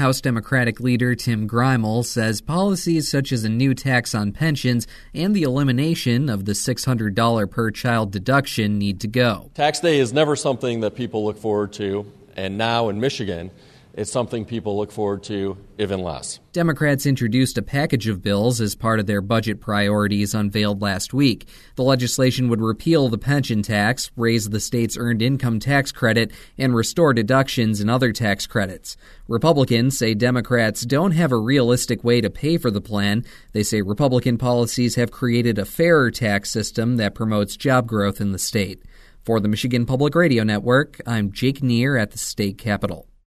House Democratic leader Tim Grimel says policies such as a new tax on pensions and the elimination of the $600 per child deduction need to go. Tax day is never something that people look forward to, and now in Michigan, it's something people look forward to even less. Democrats introduced a package of bills as part of their budget priorities unveiled last week. The legislation would repeal the pension tax, raise the state's earned income tax credit, and restore deductions and other tax credits. Republicans say Democrats don't have a realistic way to pay for the plan. They say Republican policies have created a fairer tax system that promotes job growth in the state. For the Michigan Public Radio Network, I'm Jake Neer at the state capitol.